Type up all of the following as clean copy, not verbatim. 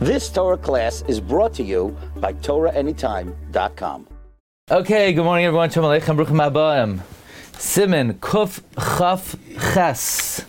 This Torah class is brought to you by TorahAnytime.com. Okay, good morning everyone. Shalom Aleichem, Bruchim Habayim. Siman Kuf Chaf Ches.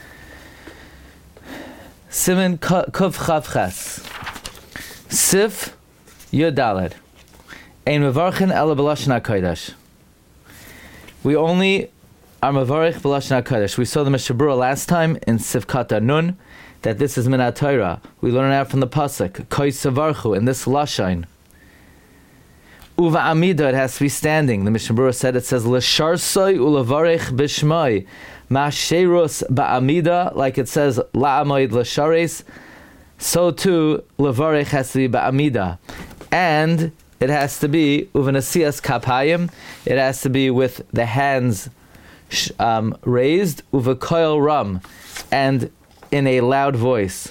Siman Kuf Chaf Ches. Sif Yodaled. Ein Mevarchin Ela B'Lashon HaKodesh. We only are Mevarich B'Lashon HaKodesh. We saw the Mishnah Berurah last time in Sif Kata Nun that this is Minat Torah. We learn out from the pasuk Koi Savarchu in this Lashon. Uva Amida, it has to be standing. The Mishnah Berurah said, it says L'sharsoi u'levarech b'shmoi ma'sherus ba'amida, like it says La'amoid l'shares. So too levarech has to be ba'amida, and it has to be uvanasias kapayim. It has to be with the hands raised, uvakoil ram, and in a loud voice.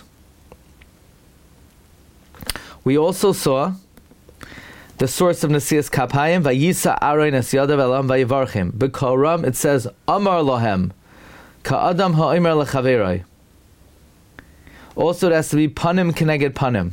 We also saw the source of Nasias Kapayim, Vayisa Aroin Es Yadav Elam Vayivarchim. B'Koram it says, Amar Lohem, Ka'adam Ha'omer Lechaveroi. Also it has to be Panim Keneged Panim.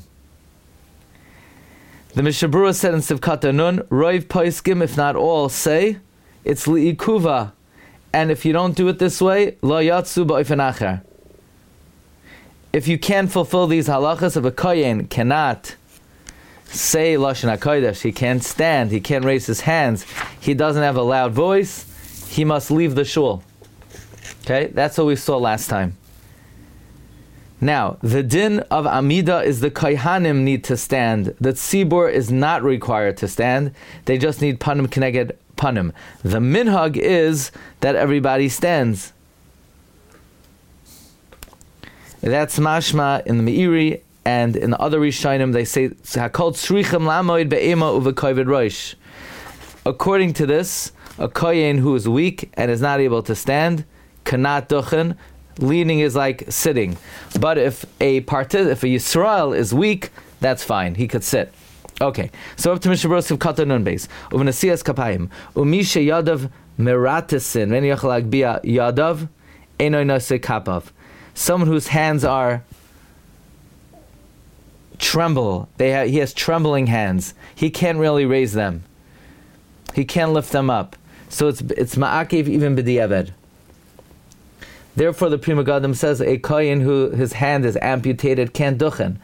The Mishnah Berurah said in Sivkata Nun, Roiv Poiskim, if not all, say, it's Li'ikuva. And if you don't do it this way, Lo Yatsu Ba'ofen Acher. If you can't fulfill these halachas of a kohen cannot say Lashon HaKodesh, he can't stand, he can't raise his hands, he doesn't have a loud voice, he must leave the shul. Okay, that's what we saw last time. Now, the din of Amida is the Kohanim need to stand. The Tzibur is not required to stand, they just need Panim Keneged Panim. The minhag is that everybody stands. That's mashma in the Meiri, and in the other Rishonim they say Hakol tzrichem lamoid be'ema uvekovid roish. According to this, a kohen who is weak and is not able to stand cannot duchen. Leaning is like sitting, but if a Yisrael is weak, that's fine. He could sit. Okay, so up to Mishnah Berurah Kata Nun Beis uvenasias kapayim umishe yadav meratisin ven yachal agbia yadav enoy nase kapav. Someone whose hands are tremble, he has trembling hands. He can't really raise them. He can't lift them up. So it's ma'akev even b'diavad. Therefore, the Pri Megadim says a kohen who his hand is amputated can't duchen.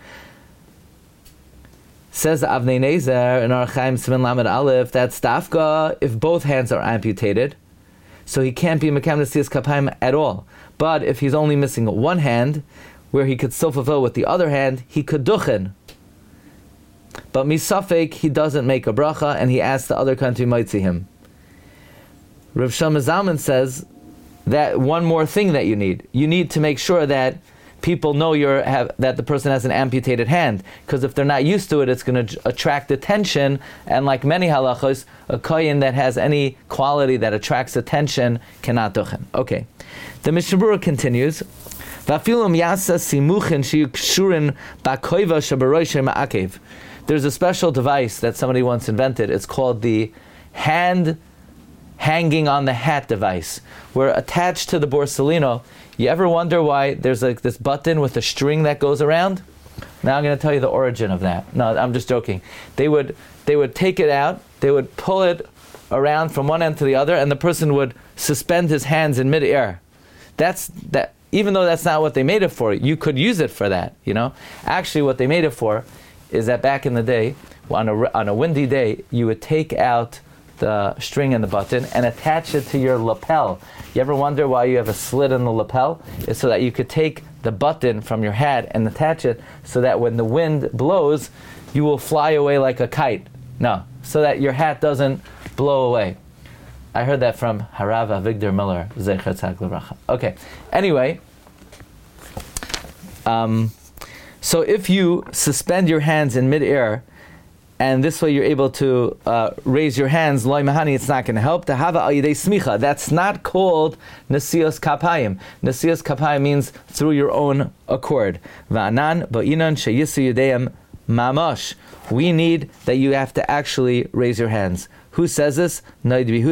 Says Avnei Nezer in Archaim Siman Lamed Aleph, that's dafka if both hands are amputated. So he can't be Mekam Nasias Kapayim at all. But if he's only missing one hand, where he could still fulfill with the other hand, he could duchen. But misafek, he doesn't make a bracha, and he asks the other country might see him. Rav Shlomo Zalman says that one more thing that you need to make sure that people know that the person has an amputated hand, because if they're not used to it, it's going to attract attention, and like many halachos, a kohen that has any quality that attracts attention cannot duchen. Okay, the Mishnah Berurah continues, there's a special device that somebody once invented. It's called the hand hanging on the hat device, where attached to the borsalino, you ever wonder why there's like this button with a string that goes around? Now I'm going to tell you the origin of that. No, I'm just joking. They would take it out, they would pull it around from one end to the other, and the person would suspend his hands in midair. Even though that's not what they made it for, you could use it for that, you know? Actually, what they made it for is that back in the day, on a windy day, you would take out the string and the button and attach it to your lapel. You ever wonder why you have a slit in the lapel? It's so that you could take the button from your hat and attach it so that when the wind blows, you will fly away like a kite. No, so that your hat doesn't blow away. I heard that from Harav Avigdor Miller, Zecher Tzaddik Livracha. Okay, anyway, so if you suspend your hands in midair, and this way you're able to raise your hands, loy mahani, it's not going to help. Tahava al yidei smicha, that's not called nasias kapayim. Nasias kapayim means through your own accord. Va'anan ba'inan sheyisu yideyam mamash. We need that you have to actually raise your hands. Who says this? Noid Yehuda,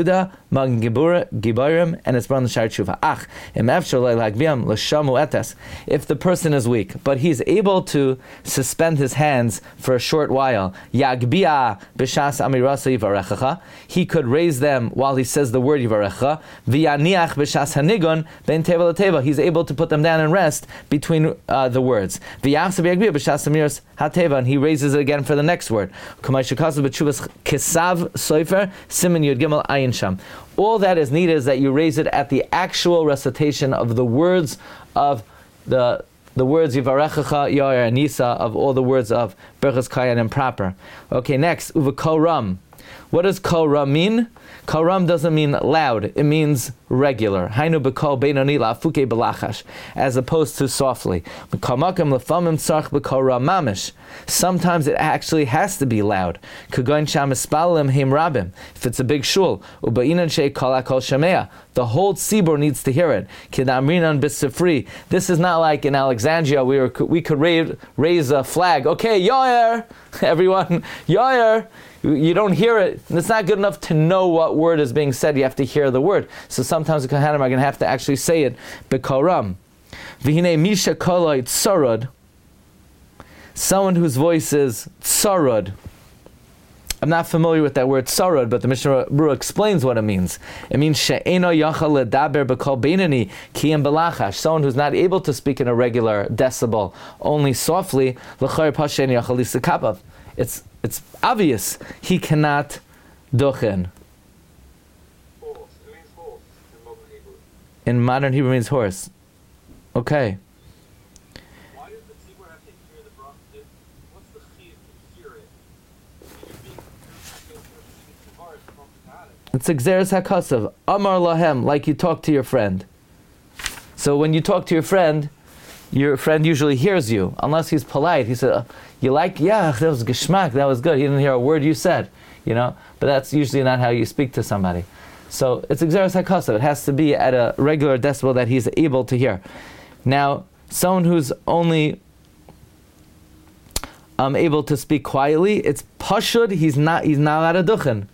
Magen Giborim, and it's brought in the Sha'ar Tshuva. Ach, im efshar lo lagbiam l'shamu etes. If the person is weak, but he's able to suspend his hands for a short while, yagbia b'shas amirasa yivarechacha, he could raise them while he says the word yivarechacha, v'yaniach b'shas hanigon ben teva l'teva, he's able to put them down and rest between the words. V'yachsav yagbia b'shas amiras hateva, and he raises it again for the next word. K'may shekasav b'tshuvas kisav soifer simin yud gimel ayin sham. All that is needed is that you raise it at the actual recitation of the words of the words Yivarechacha Yair Nisa, of all the words of Berchas Kayanim proper. Okay, next, Uva Kol Ram. What does Kol Ram mean? Kol Ram doesn't mean loud, it means regular. Hainu b'kol beinoni la'afuke b'lachash, as opposed to softly. M'kamakim l'famim tzarch b'kol Ram mamish. Sometimes it actually has to be loud. K'goyin sham espalim heim rabim. If it's a big shul, u'ba'inan shei kol ha'kol shamea, the whole tzibur needs to hear it. K'damrinan b'sifri. This is not like in Alexandria where we could raise a flag. Okay, Yair, everyone, Yair. You don't hear it. It's not good enough to know what word is being said. You have to hear the word. So sometimes the Kohanim are going to have to actually say it. B'kol Ram. V'hinei misha koloi tzarod. Someone whose voice is tzarod. I'm not familiar with that word tzarod, but the Mishnah Berurah explains what it means. It means she'eno yachal ledaber b'kol beinoni kiyem b'lachash. Someone who's not able to speak in a regular decibel, only softly. L'chayr pashen yachal lisakapav. It's obvious he cannot dochen. Horse. It means horse in modern Hebrew. In modern Hebrew means horse. Okay. Why does the tzibur have to hear the bracha? What's the chiyuv to hear it? It's Xeris HaKasav. Amar Lahem, like you talk to your friend. So when you talk to your friend usually hears you, unless he's polite. He said, you like, yeah, that was geschmack, that was good. He didn't hear a word you said, but that's usually not how you speak to somebody. So it's Xeris HaKasav. It has to be at a regular decibel that he's able to hear. Now, someone who's only able to speak quietly, it's pashud, he's not at a duchen.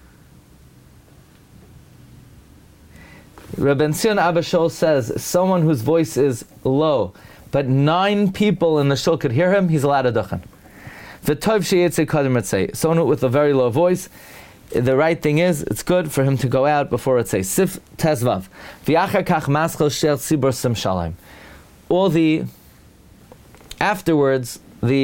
Rabbi Zion Abba Shaul says, someone whose voice is low, but 9 people in the shul could hear him, he's allowed a duchen. V'tov sheyitzei kadem ritzei. Someone with a very low voice, the right thing is, it's good for him to go out before ritzei. Sif tezvav. V'achar kach maschel shel tzibur sim shalom. Afterwards,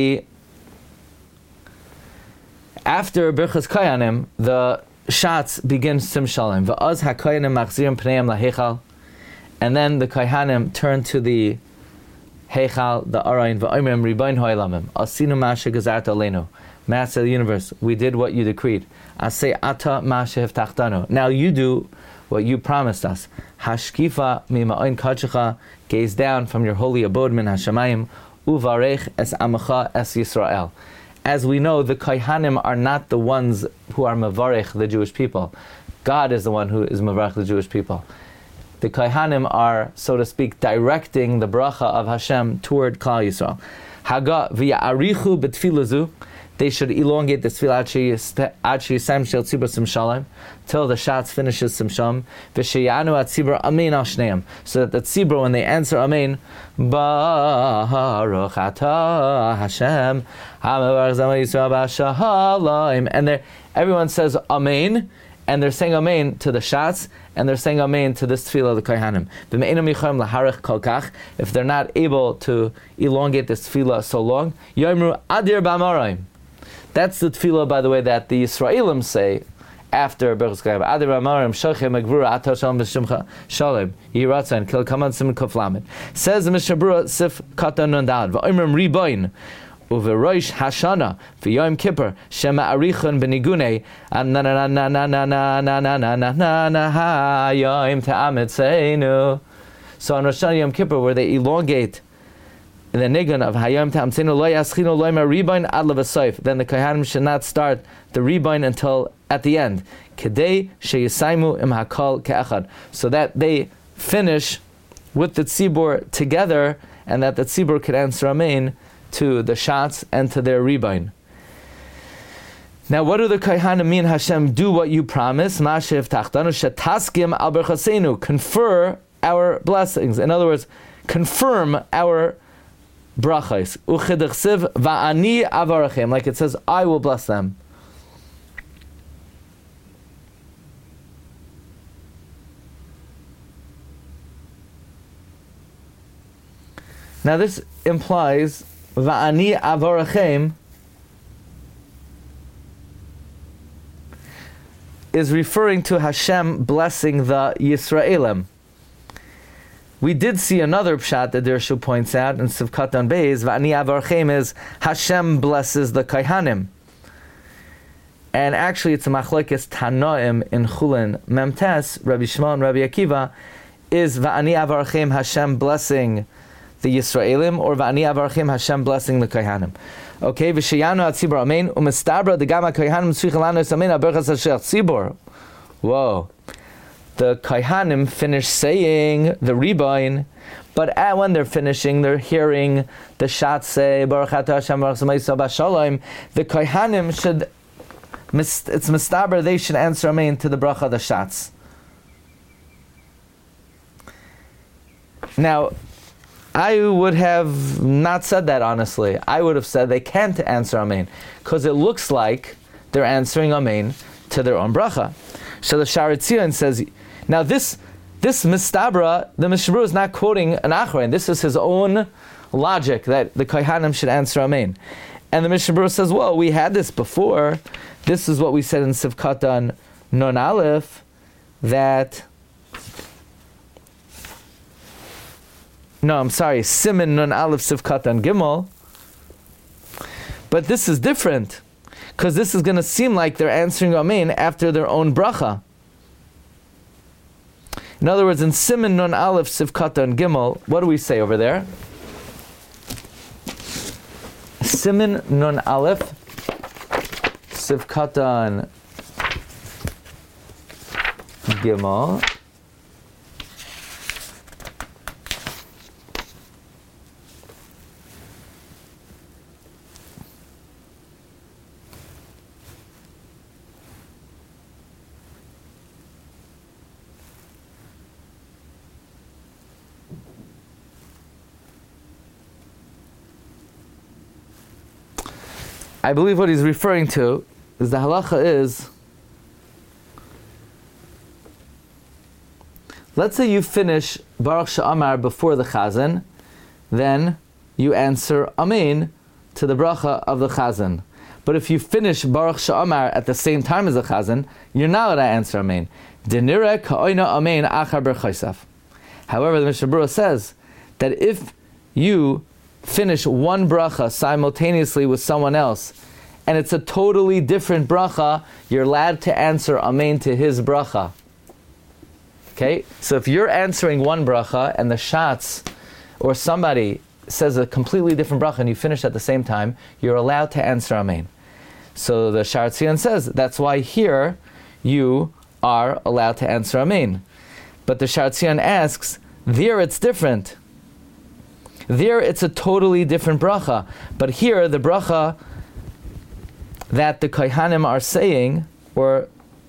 after Birchas Kayanim, the Shatz begins Sim Shalom. V'az haKayanim machzirim pneiam lahechal, and then the Kohanim turn to the Heichal, the Arayin, v'oimrim ribono ha'olamim, asinu ma shegazarta aleinu, Master of the universe, we did what you decreed. Aseh ata ma shehavtachtanu. Now you do what you promised us. Hashkifa mima'oin kadshecha, gaze down from your holy abode min hashamayim, uvarech es amacha es Yisrael. As we know, the Kohanim are not the ones who are Mavarech, the Jewish people. God is the one who is Mavarech, the Jewish people. The Kohanim are, so to speak, directing the bracha of Hashem toward Klal Yisrael. Haga v'ya'arichu b'tfilazu, they should elongate the tefillah ad sheyisayim shel tzibur sim shalom, till the Shatz finishes sim shalom, v'sheyanu atzibur amen al shneim, so that the tzibur, when they answer amen, Baruch atah Hashem ha'mevarech zama Yisrael b'shalom, and everyone says amen, and they're saying amen to the Shatz, and they're saying amen to this tefillah of the Kohanim. V'me'enam yichayim laharech kol kach, if they're not able to elongate this tefillah so long, yomru adir b'amarayim. That's the tefillah, by the way, that the Yisraelim say after Berchas Kayanim. Adir b'amarayim shochem agvura atah shalom v'shimcha shalom yiratzan kil kaman sim kuf lamed. Says the Mishnah Berurah Sif Katan Nun Daled v'oimrim riboin uveroish hashana v'yom kippur shema arichon b'nigunei na na na na na na na na na na na na na ha yom ta'ametzeinu. So on Rosh Hashanah Yom Kippur, where they elongate the nigun of hayom ta'ametzeinu lo yaschinu lo yma riboin ad levasayif, then the Kohanim should not start the riboin until at the end. Kedei sheyisaimu im hakol ke'echad, so that they finish with the tzibur together, and that the tzibur could answer amen to the Shatz and to their riboin. Now, what do the Kohanim mean? Hashem, do what you promise. Mashiv tachtanu shetaskim al berchasenu. Confer our blessings. In other words, confirm our brachos. Uchidachsiv va'ani avarachem. Like it says, I will bless them. Now this implies va'ani avarachem is referring to Hashem blessing the Yisraelim. We did see another pshat that Dirshu points out in Sivkat on Beis, Va'ani avarchem is Hashem blesses the Kohanim. And actually it's a machlokes Tanoim in Chulin Memtes, Rabbi Shimon, Rabbi Akiva, is Va'ani avarchem Hashem blessing the Yisraelim, or Va'ani avarchem Hashem blessing the Kohanim. Okay, v'sheyanu atzibur amen, u'mistabra degama kohanim tzrichalanu esamen aberchas asher tzibur. Whoa. The kohanim finish saying the Riboin, but when they're finishing, they're hearing the Shat say, Baruch Atah Hashem Baruch Zemaisa Bashalom. The kohanim should, it's mistabra, they should answer amen to the bracha of the Shats. Now, I would have not said that, honestly. I would have said they can't answer Amen, because it looks like they're answering Amen to their own bracha. So the Sha'ar Tzion says, now this mistabra, the Mishnah Berurah is not quoting an Achrein. This is his own logic that the Kohanim should answer Amen. And the Mishnah Berurah says, well, we had this before. This is what we said in Sivkat on Nun Aleph, that... No, I'm sorry, Siman Nun Aleph Sivkat on Gimel. But this is different, because this is going to seem like they're answering Amen after their own bracha. In other words, in Siman Nun Aleph Sivkat on Gimel, what do we say over there? Siman Nun Aleph Sivkat on Gimel. I believe what he's referring to is the halacha is, let's say you finish Baruch She'amar before the Chazan, then you answer Amen to the bracha of the Chazan. But if you finish Baruch She'amar at the same time as the Chazan, you're not allowed to answer Amen. Denire ka'oina Amen achar berchaisaf. However, the Mishnah Berurah says that if you finish one bracha simultaneously with someone else, and it's a totally different bracha, you're allowed to answer Amen to his bracha. Okay? So if you're answering one bracha, and the Shatz, or somebody says a completely different bracha, and you finish at the same time, you're allowed to answer Amen. So the Sha'ar Tzion says, that's why here, you are allowed to answer Amen. But the Sha'ar Tzion asks, there it's different. There it's a totally different bracha. But here the bracha that the Kohanim are saying, or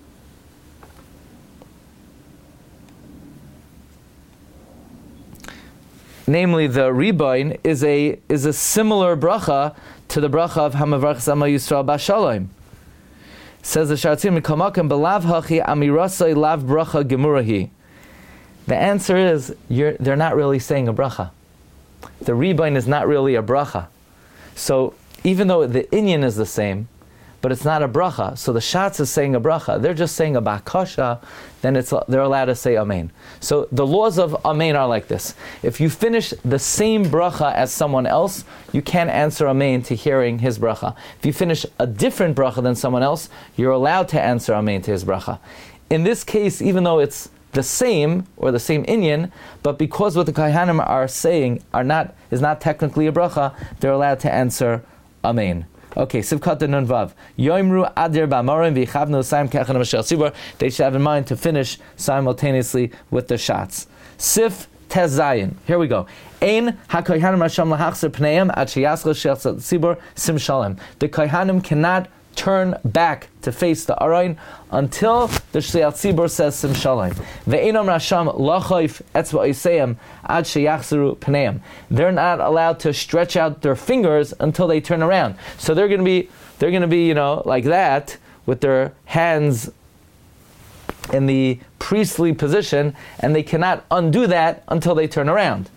namely the Riboin, is a similar bracha to the bracha of Hamavarch Zama Yisrael Bashalom. Says the Sha'ar Tzion, Mikamakim belav hachi amirasai lav bracha gemurahi. The answer is, they're not really saying a bracha. The Riboin is not really a bracha. So even though the inyan is the same, but it's not a bracha, so the Shatz is saying a bracha, they're just saying a bakasha, then they're allowed to say Amen. So the laws of Amen are like this. If you finish the same bracha as someone else, you can't answer Amen to hearing his bracha. If you finish a different bracha than someone else, you're allowed to answer Amen to his bracha. In this case, even though it's the same, or the same inyan, but because what the Kohanim are saying is not technically a bracha, they're allowed to answer Amen. Okay, Sivkat Nun Vav. Yoimru Adir B'Amorim V'Yichavnu Saim Kechan Mashal Tzibur. They should have in mind to finish simultaneously with the shots. Sif Tez Zayin. Here we go. Ein HaKohanim Rasham Lahachzer Pneim Ad Sheyaschel Shel Tzibur Sim Shalem. The Kohanim cannot turn back to face the Aron until the Shliach Tzibur says Sim Shalom. Ve'enom Rasham lachoif etzva oseim ad sheyachzeru pneim. They're not allowed to stretch out their fingers until they turn around. So they're going to be, like that, with their hands in the priestly position, and they cannot undo that until they turn around.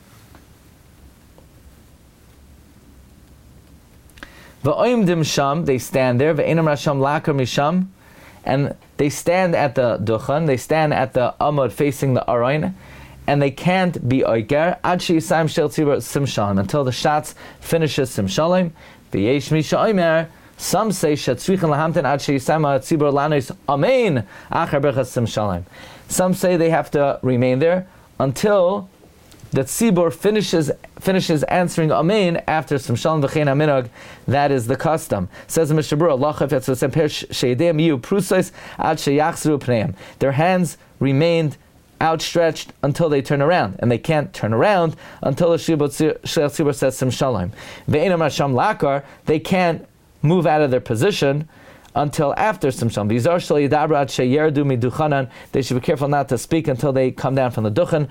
V'oimdim sham, they stand there. Ve'enam rasham lakar misham, and they stand at the duchan. They stand at the amud facing the aron, and they can't be oiker ad she'yisayim shel tzibur sim shalom, until the shots finishes sim shalom. V'yesh misha oimer. Some say shetzrichen lahamten ad she'yisayim tzibur lanos amen achar berachas sim shalom. Some say they have to remain there until the tzibur finishes answering amen after Sim Shalom v'chein haminog. That is the custom. Says the Mishnah Berurah, Allah chafetz v'semper she'edeim yiyu prusos ad sheyachzru pneim. Their hands remained outstretched until they turn around, and they can't turn around until the tzibur says Sim Shalom. Ve'enam rasham lakar, they can't move out of their position until after Sim Shalom. They should be careful not to speak until they come down from the duchen,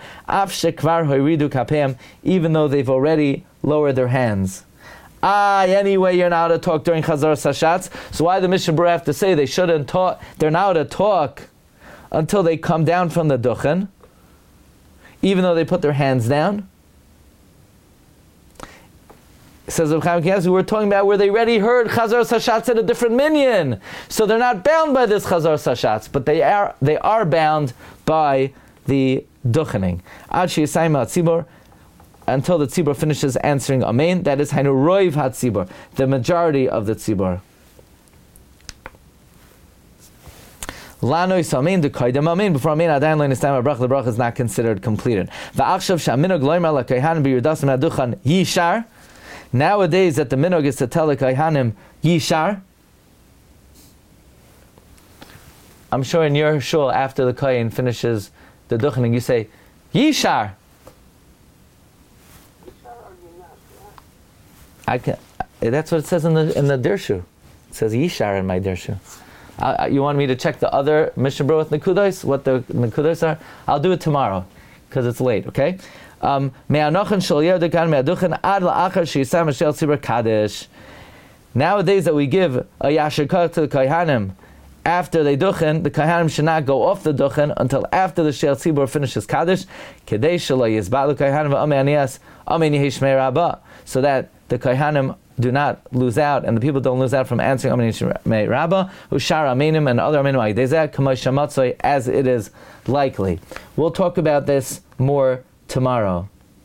even though they've already lowered their hands. Anyway, you're not allowed to talk during Chazar Sashatz. So why the Mishnah Berurah have to say they shouldn't talk? They're not allowed to talk until they come down from the duchen, even though they put their hands down. Says Reb Chaim Kanievsky, we're talking about where they already heard Chazar Sashatz at a different minyan, so they're not bound by this Chazar Sashatz, but they are bound by the duchening. Ad she'yisayim ha'tzibur, until the tzibur finishes answering amen. That is hainu roiv ha'tzibur, the majority of the tzibur. Lanois amen, the kaidem amen. Before amen, adayin lo nistam ha'bracha. The bracha is not considered completed. Va'achshav she'aminog loimer la'kayhanim b'yirdasim ha'duchan yishar. Nowadays, that the minog is to tell the kayhanim yishar. I'm sure in your shul, after the kayin finishes the duchening, you say yishar. That's what it says in the dirshu. It says yishar in my dirshu. You want me to check the other Mishnah Berurah with nekudos, what the nekudos are? I'll do it tomorrow because it's late. Okay. Nowadays, that we give a yashikah to the kayhanim after they duchen, the kayhanim should not go off the duchen until after the shel tzibur finishes kaddish, so that the kayhanim do not lose out, and the people don't lose out from answering Amen Yishmei Rabbah, Ushar Amenim and other Amenim, as it is likely. We'll talk about this more tomorrow.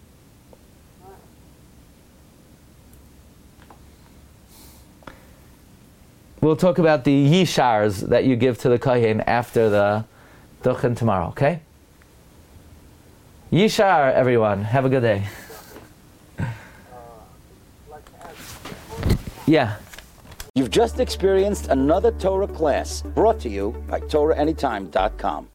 We'll talk about the yishars that you give to the kohen after the duchen tomorrow, okay? Yishar, everyone. Have a good day. Yeah. You've just experienced another Torah class brought to you by TorahAnytime.com.